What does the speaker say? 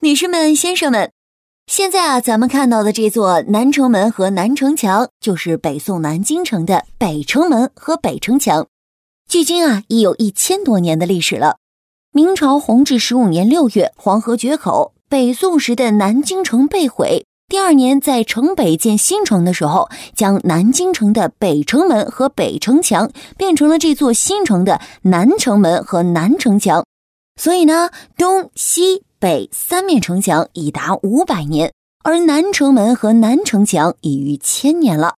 女士们、先生们，现在咱们看到的这座南城门和南城墙，就是北宋南京城的北城门和北城墙。距今已有1000多年的历史了。明朝弘治15年6月，黄河决口，北宋时的南京城被毁。第2年，在城北建新城的时候，将南京城的北城门和北城墙变成了这座新城的南城门和南城墙。所以呢，东西北3面城墙已达500年，而南城门和南城墙已逾1000年了。